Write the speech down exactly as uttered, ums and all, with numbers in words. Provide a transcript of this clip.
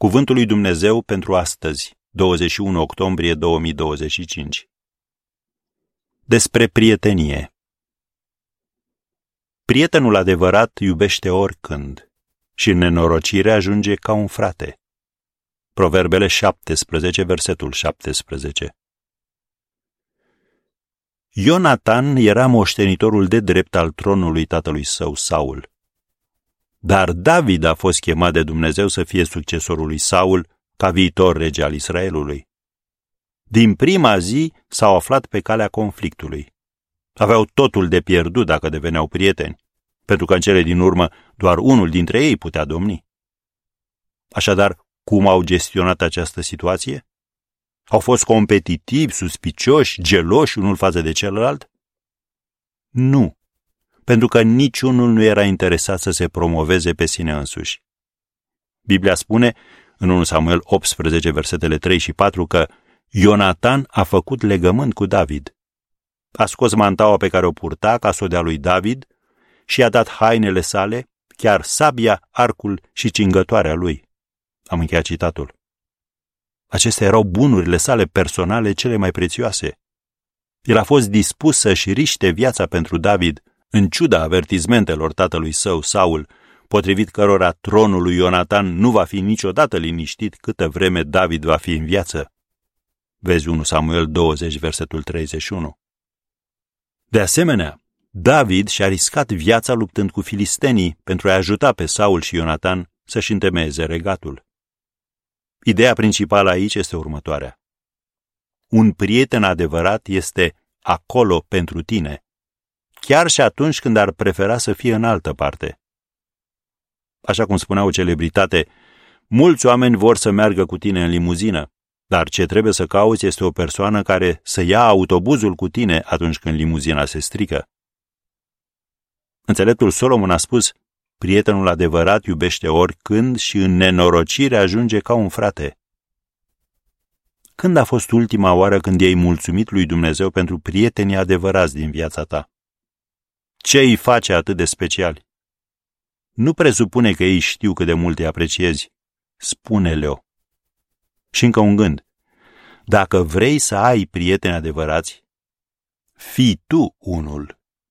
Cuvântul lui Dumnezeu pentru astăzi, douăzeci și unu octombrie două mii douăzeci și cinci. Despre prietenie. Prietenul adevărat iubește oricând și în nenorocire ajunge ca un frate. Proverbele șaptesprezece, versetul șaptesprezece. Ionatan era moștenitorul de drept al tronului tatălui său, Saul. Dar David a fost chemat de Dumnezeu să fie succesorul lui Saul ca viitor rege al Israelului. Din prima zi s-au aflat pe calea conflictului. Aveau totul de pierdut dacă deveneau prieteni, pentru că în cele din urmă doar unul dintre ei putea domni. Așadar, cum au gestionat această situație? Au fost competitivi, suspicioși, geloși unul față de celălalt? Nu, pentru că niciunul nu era interesat să se promoveze pe sine însuși. Biblia spune în unu Samuel optsprezece, versetele trei și patru că Ionatan a făcut legământ cu David. A scos mantaua pe care o purta ca să o dea lui David și i-a dat hainele sale, chiar sabia, arcul și cingătoarea lui. Am încheiat citatul. Acestea erau bunurile sale personale cele mai prețioase. El a fost dispus să-și riște viața pentru David, în ciuda avertizmentelor tatălui său, Saul, potrivit cărora tronul lui Ionatan nu va fi niciodată liniștit câtă vreme David va fi în viață. Vezi unu Samuel douăzeci, versetul treizeci și unu. De asemenea, David și-a riscat viața luptând cu filistenii pentru a ajuta pe Saul și Ionatan să-și întemeieze regatul. Ideea principală aici este următoarea. Un prieten adevărat este acolo pentru tine, chiar și atunci când ar prefera să fie în altă parte. Așa cum spunea o celebritate, mulți oameni vor să meargă cu tine în limuzină, dar ce trebuie să cauți este o persoană care să ia autobuzul cu tine atunci când limuzina se strică. Înțeleptul Solomon a spus, prietenul adevărat iubește oricând și în nenorocire ajunge ca un frate. Când a fost ultima oară când i-ai mulțumit lui Dumnezeu pentru prietenii adevărați din viața ta? Ce îi face atât de speciali? Nu presupune că ei știu cât de mult îi apreciezi. Spune-le-o. Și încă un gând. Dacă vrei să ai prieteni adevărați, fii tu unul.